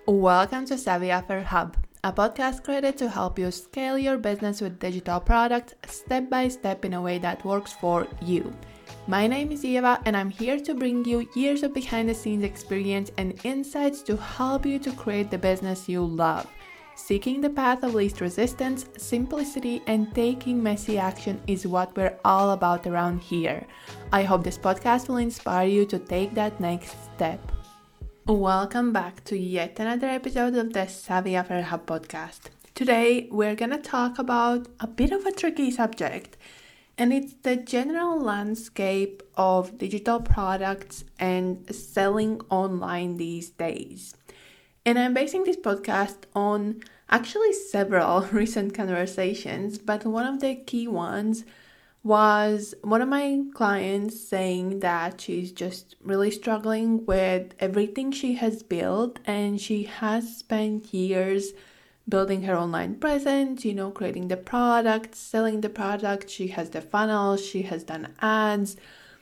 Welcome to Savvy Offer Hub, a podcast created to help you scale your business with digital products step by step in a way that works for you. My name is Eva, and I'm here to bring you years of behind the scenes experience and insights to help you to create the business you love. Seeking the path of least resistance, simplicity, and taking messy action is what we're all about around here. I hope this podcast will inspire you to take that next step. Welcome back to yet another episode of the Savvy Offer Hub podcast. Today, we're going to talk about a bit of a tricky subject, and it's the general landscape of digital products and selling online these days. And I'm basing this podcast on actually several recent conversations, but one of the key ones was one of my clients saying that she's just really struggling with everything she has built, and she has spent years building her online presence, creating the product, selling the product. She has the funnel, she has done ads.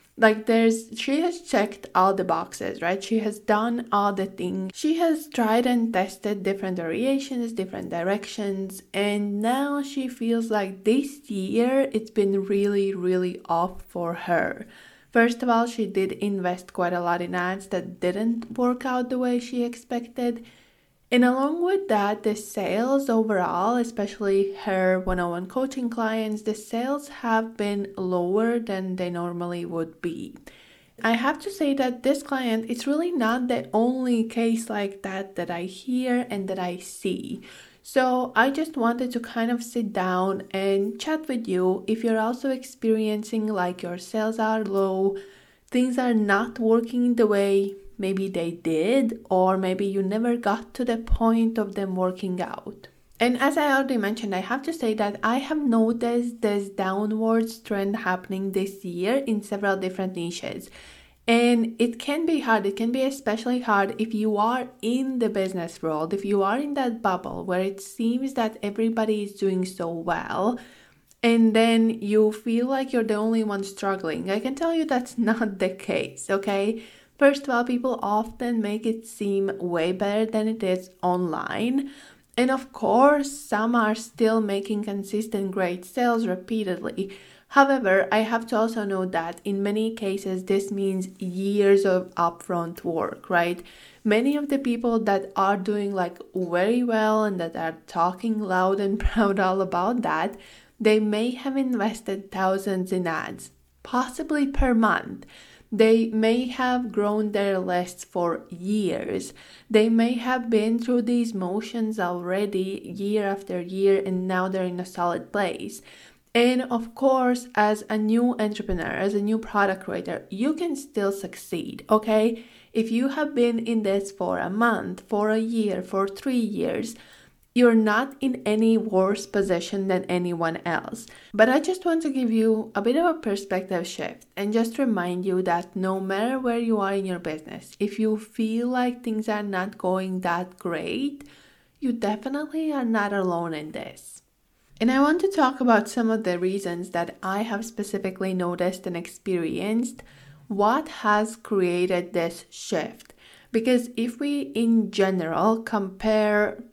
She has checked all the boxes, right? She has done all the things. She has tried and tested different variations, different directions, and now she feels like this year it's been really, really off for her. First of all, she did invest quite a lot in ads that didn't work out the way she expected. And along with that, the sales overall, especially her one-on-one coaching clients, the sales have been lower than they normally would be. I have to say that this client, it's really not the only case like that I hear and that I see. So I just wanted to kind of sit down and chat with you if you're also experiencing like your sales are low, things are not working the way maybe they did, or maybe you never got to the point of them working out. And as I already mentioned, I have to say that I have noticed this downwards trend happening this year in several different niches. And it can be hard. It can be especially hard if you are in the business world, if you are in that bubble where it seems that everybody is doing so well, and then you feel like you're the only one struggling. I can tell you that's not the case, okay? First of all, people often make it seem way better than it is online. And of course, some are still making consistent great sales repeatedly. However, I have to also note that in many cases, this means years of upfront work, right? Many of the people that are doing like very well and that are talking loud and proud all about that, they may have invested thousands in ads, possibly per month. They may have grown their lists for years. They may have been through these motions already year after year, and now they're in a solid place. And of course, as a new entrepreneur, as a new product creator, you can still succeed, okay? If you have been in this for a month, for a year, for 3 years, you're not in any worse position than anyone else. But I just want to give you a bit of a perspective shift and just remind you that no matter where you are in your business, if you feel like things are not going that great, you definitely are not alone in this. And I want to talk about some of the reasons that I have specifically noticed and experienced what has created this shift. Because if we in general compare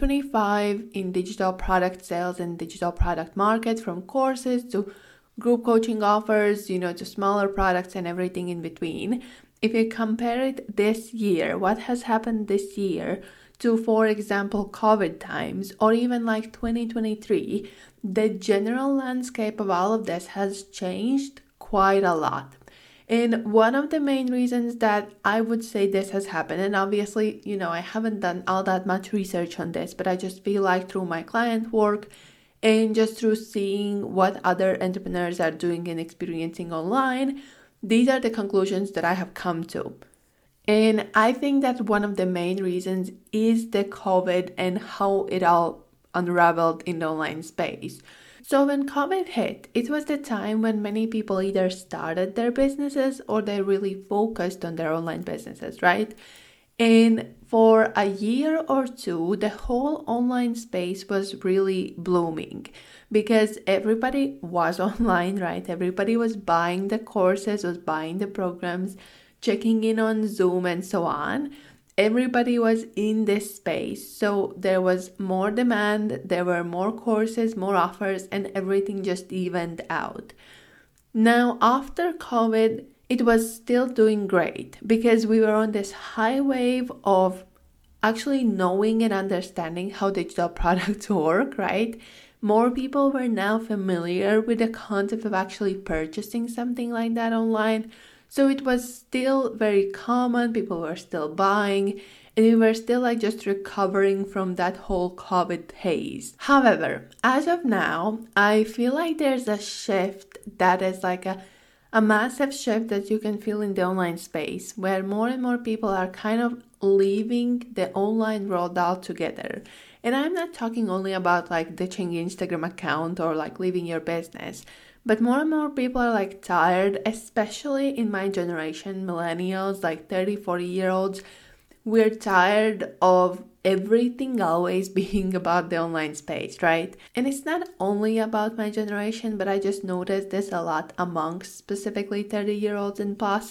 2025 in digital product sales and digital product markets, from courses to group coaching offers, to smaller products and everything in between, if you compare it this year, what has happened this year to, for example, COVID times, or even like 2023, the general landscape of all of this has changed quite a lot. And one of the main reasons that I would say this has happened, and obviously, I haven't done all that much research on this, but I just feel like through my client work and just through seeing what other entrepreneurs are doing and experiencing online, these are the conclusions that I have come to. And I think that one of the main reasons is the COVID and how it all unraveled in the online space. So when COVID hit, it was the time when many people either started their businesses or they really focused on their online businesses, right? And for a year or two, the whole online space was really blooming because everybody was online, right? Everybody was buying the courses, was buying the programs, checking in on Zoom and so on. everybody was in this space. So there was more demand, there were more courses, more offers, and everything just evened out. Now, after COVID, it was still doing great because we were on this high wave of actually knowing and understanding how digital products work, right? More people were now familiar with the concept of actually purchasing something like that online. So it was still very common, people were still buying, and we were still like just recovering from that whole COVID haze. However, as of now, I feel like there's a shift that is like a massive shift that you can feel in the online space, where more and more people are kind of leaving the online world altogether. And I'm not talking only about like ditching your Instagram account or like leaving your business, but more and more people are like tired, especially in my generation, millennials, like 30, 40-year-olds. We're tired of everything always being about the online space, right? And it's not only about my generation, but I just noticed this a lot amongst specifically 30-year-olds and plus.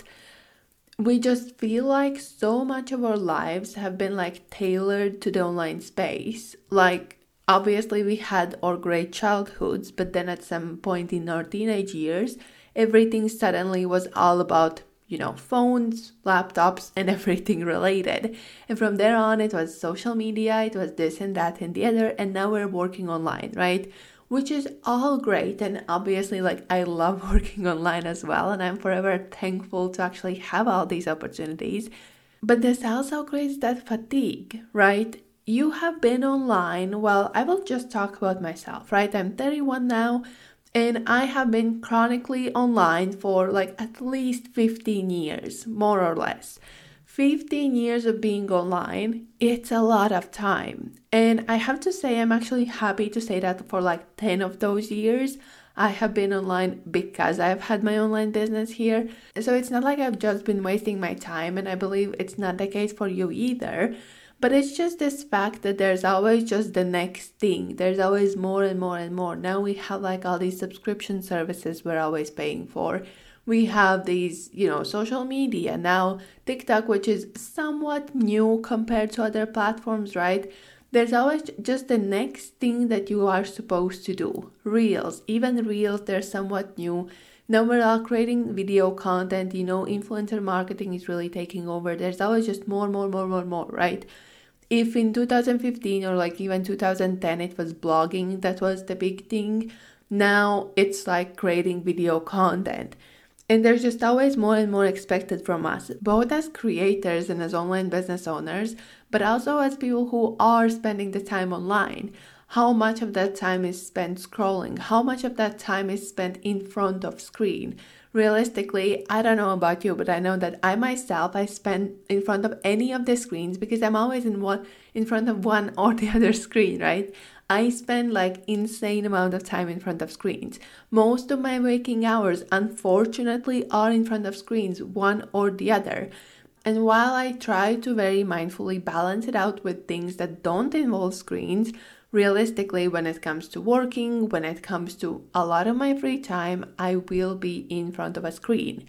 We just feel like so much of our lives have been like tailored to the online space. Like, obviously we had our great childhoods, but then at some point in our teenage years, everything suddenly was all about phones, laptops, and everything related. And from there on, it was social media, it was this and that and the other, and now we're working online, right? Which is all great. And obviously, like, I love working online as well, and I'm forever thankful to actually have all these opportunities. But this also creates that fatigue, right? You have been online, well, I will just talk about myself, right? I'm 31 now. And I have been chronically online for like at least 15 years, more or less. 15 years of being online, it's a lot of time. And I have to say, I'm actually happy to say that for like 10 of those years, I have been online because I've had my online business here. So it's not like I've just been wasting my time, and I believe it's not the case for you either. But it's just this fact that there's always just the next thing. There's always more and more and more. Now we have like all these subscription services we're always paying for. We have these, social media. Now TikTok, which is somewhat new compared to other platforms, right? There's always just the next thing that you are supposed to do. Reels, even Reels, they're somewhat new. Now we're all creating video content, influencer marketing is really taking over. There's always just more, right? If in 2015 or like even 2010 it was blogging that was the big thing, now it's like creating video content. And there's just always more and more expected from us, both as creators and as online business owners, but also as people who are spending the time online. How much of that time is spent scrolling? How much of that time is spent in front of screen? Realistically, I don't know about you, but I know that I spend in front of any of the screens because I'm always in front of one or the other screen, right? I spend like insane amount of time in front of screens. Most of my waking hours, unfortunately, are in front of screens, one or the other. And while I try to very mindfully balance it out with things that don't involve screens, realistically, when it comes to working, when it comes to a lot of my free time, I will be in front of a screen.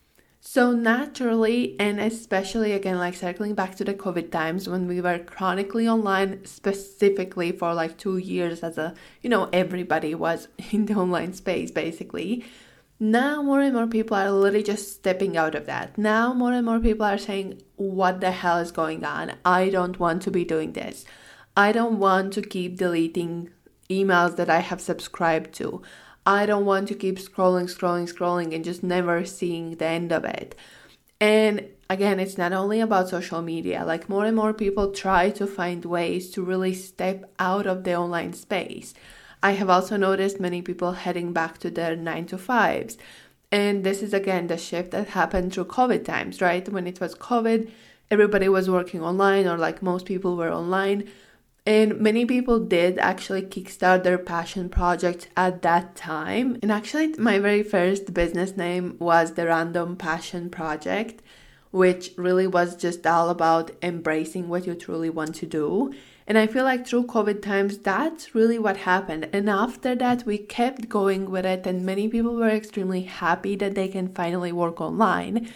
So naturally, and especially again, like circling back to the COVID times when we were chronically online, specifically for like 2 years everybody was in the online space basically. Now more and more people are literally just stepping out of that. Now more and more people are saying, what the hell is going on? I don't want to be doing this. I don't want to keep deleting emails that I have subscribed to. I don't want to keep scrolling and just never seeing the end of it. And again, it's not only about social media. Like more and more people try to find ways to really step out of the online space. I have also noticed many people heading back to their 9-to-5s. And this is again the shift that happened through COVID times, right? When it was COVID, everybody was working online, or like most people were online. And many people did actually kickstart their passion project at that time. And actually, my very first business name was the Random Passion Project, which really was just all about embracing what you truly want to do. And I feel like through COVID times, that's really what happened. And after that, we kept going with it, and many people were extremely happy that they can finally work online.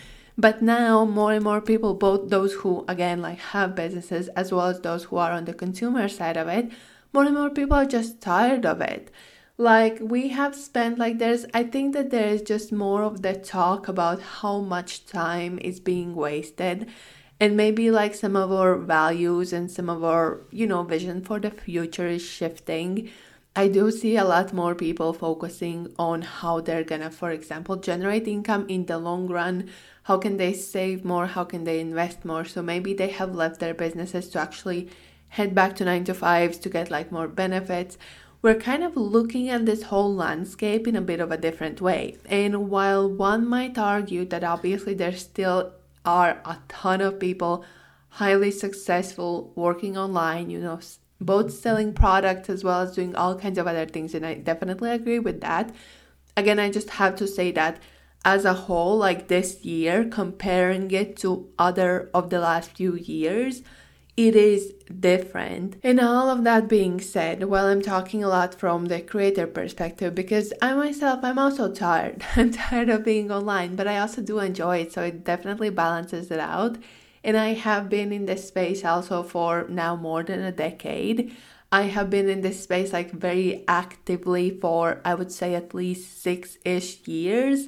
But now more and more people, both those who again like have businesses as well as those who are on the consumer side of it, more and more people are just tired of it. Like we have spent I think that there is just more of the talk about how much time is being wasted, and maybe like some of our values and some of our, vision for the future is shifting. I do see a lot more people focusing on how they're gonna, for example, generate income in the long run. How can they save more? How can they invest more? So maybe they have left their businesses to actually head back to 9-to-5s to get like more benefits. We're kind of looking at this whole landscape in a bit of a different way. And while one might argue that obviously there still are a ton of people highly successful working online, both selling products as well as doing all kinds of other things. And I definitely agree with that. Again, I just have to say that as a whole, like this year, comparing it to other of the last few years, it is different. And all of that being said, well, I'm talking a lot from the creator perspective because I myself, I'm also tired. I'm tired of being online, but I also do enjoy it. So it definitely balances it out. And I have been in this space also for now more than a decade. I have been in this space like very actively for, I would say, at least 6-ish years.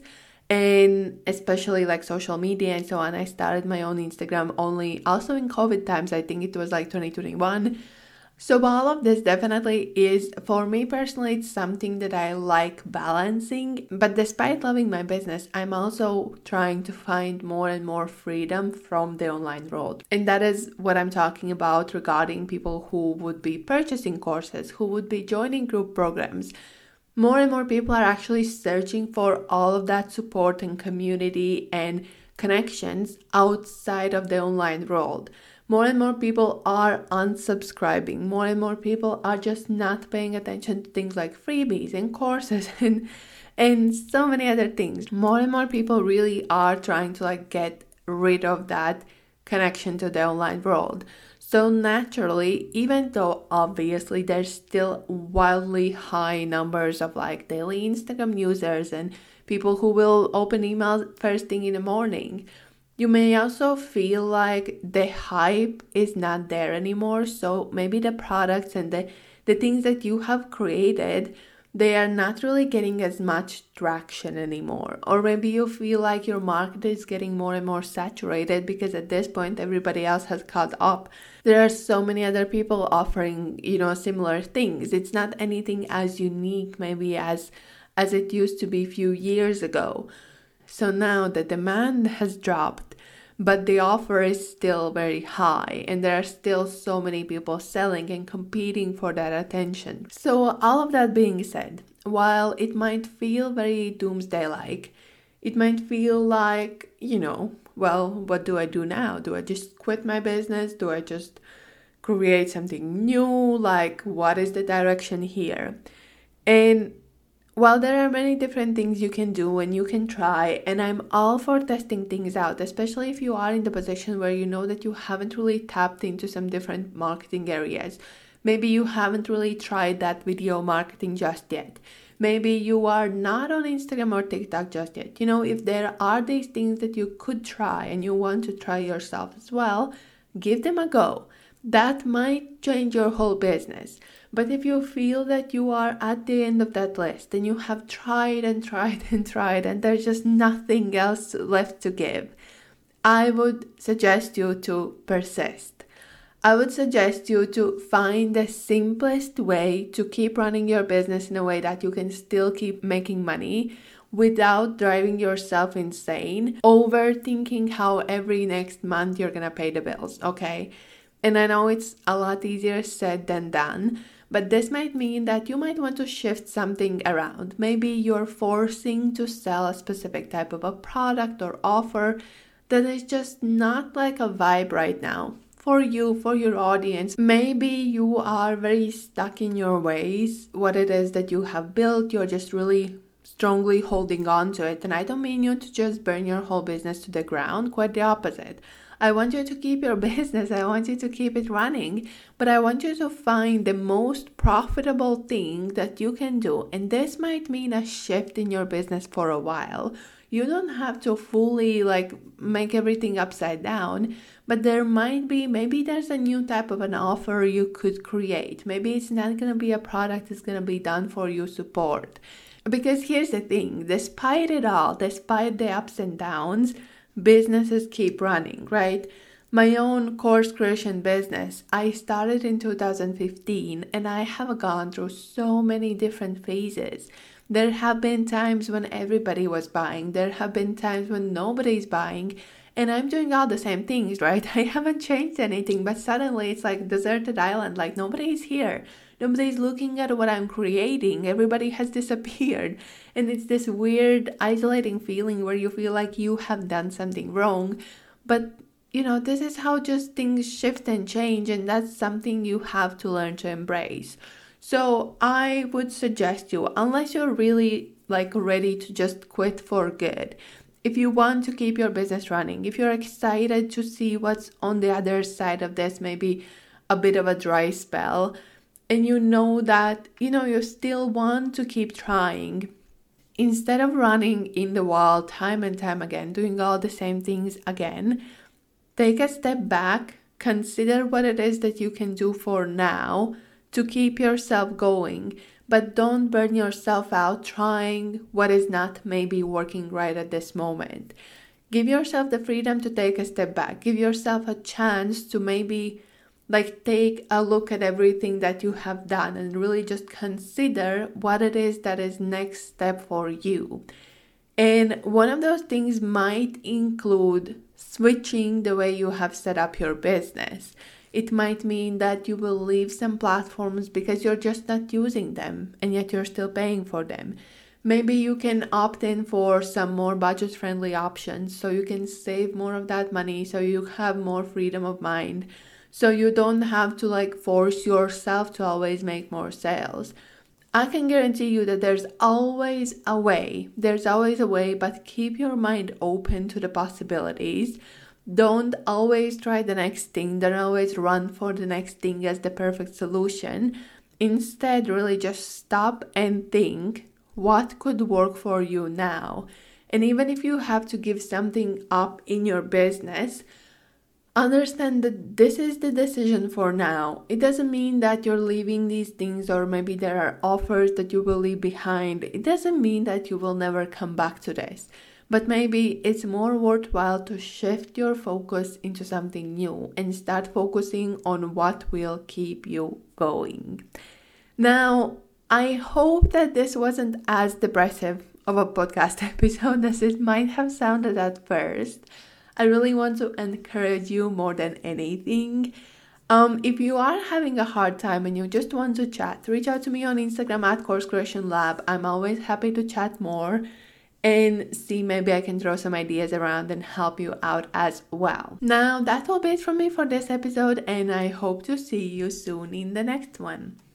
And especially like social media and so on. I started my own Instagram only also in COVID times. I think it was like 2021. So all of this definitely is, for me personally, it's something that I like balancing. But despite loving my business, I'm also trying to find more and more freedom from the online world. And that is what I'm talking about regarding people who would be purchasing courses, who would be joining group programs. More and more people are actually searching for all of that support and community and connections outside of the online world. More and more people are unsubscribing. More and more people are just not paying attention to things like freebies and courses and so many other things. More and more people really are trying to like get rid of that connection to the online world. So naturally, even though obviously there's still wildly high numbers of like daily Instagram users and people who will open emails first thing in the morning, you may also feel like the hype is not there anymore. So maybe the products and the things that you have created, they are not really getting as much traction anymore. Or maybe you feel like your market is getting more and more saturated because at this point everybody else has caught up. There are so many other people offering, similar things. It's not anything as unique maybe as it used to be a few years ago. So now the demand has dropped, but the offer is still very high and there are still so many people selling and competing for that attention. So all of that being said, while it might feel very doomsday-like, it might feel like, well, what do I do now? Do I just quit my business? Do I just create something new? Like, what is the direction here? And while there are many different things you can do and you can try, and I'm all for testing things out, especially if you are in the position where you know that you haven't really tapped into some different marketing areas. Maybe you haven't really tried that video marketing just yet. Maybe you are not on Instagram or TikTok just yet. If there are these things that you could try and you want to try yourself as well, give them a go. That might change your whole business. But if you feel that you are at the end of that list and you have tried and tried and tried and there's just nothing else left to give, I would suggest you to persist. I would suggest you to find the simplest way to keep running your business in a way that you can still keep making money without driving yourself insane, overthinking how every next month you're gonna pay the bills, okay? And I know it's a lot easier said than done, but this might mean that you might want to shift something around. Maybe you're forcing to sell a specific type of a product or offer that is just not like a vibe right now for you, for your audience. Maybe you are very stuck in your ways, what it is that you have built. You're just really strongly holding on to it. And I don't mean you to just burn your whole business to the ground, quite the opposite. I want you to keep your business. I want you to keep it running, but I want you to find the most profitable thing that you can do. And this might mean a shift in your business for a while. You don't have to fully make everything upside down, but there might be, maybe there's a new type of an offer you could create. Maybe it's not going to be a product that's going to be done for you support. Because here's the thing, despite it all, despite the ups and downs, businesses keep running, right? My own course creation business, I started in 2015 and I have gone through so many different phases. There have been times when everybody was buying. There have been times when nobody's buying. And I'm doing all the same things, right? I haven't changed anything, but suddenly it's like deserted island, like nobody's here. Nobody's looking at what I'm creating. Everybody has disappeared. And it's this weird, isolating feeling where you feel like you have done something wrong. But this is how just things shift and change, and that's something you have to learn to embrace. So I would suggest you, unless you're really ready to just quit for good, if you want to keep your business running, if you're excited to see what's on the other side of this, maybe a bit of a dry spell, and you know that, you still want to keep trying, instead of running in the wall time and time again, doing all the same things again, take a step back, consider what it is that you can do for now to keep yourself going, but don't burn yourself out trying what is not maybe working right at this moment. Give yourself the freedom to take a step back. Give yourself a chance to maybe take a look at everything that you have done and really just consider what it is that is next step for you. And one of those things might include switching the way you have set up your business. It might mean that you will leave some platforms because you're just not using them and yet you're still paying for them. Maybe you can opt in for some more budget-friendly options so you can save more of that money, so you have more freedom of mind, so you don't have to force yourself to always make more sales. I can guarantee you that there's always a way. There's always a way, but keep your mind open to the possibilities. Don't always try the next thing. Don't always run for the next thing as the perfect solution. Instead, really just stop and think, what could work for you now? And even if you have to give something up in your business, understand that this is the decision for now. It doesn't mean that you're leaving these things, or maybe there are offers that you will leave behind. It doesn't mean that you will never come back to this. But maybe it's more worthwhile to shift your focus into something new and start focusing on what will keep you going. Now, I hope that this wasn't as depressive of a podcast episode as it might have sounded at first. I really want to encourage you more than anything. If you are having a hard time and you just want to chat, reach out to me on Instagram at Course Creation Lab. I'm always happy to chat more and see maybe I can throw some ideas around and help you out as well. Now, that will be it from me for this episode, and I hope to see you soon in the next one.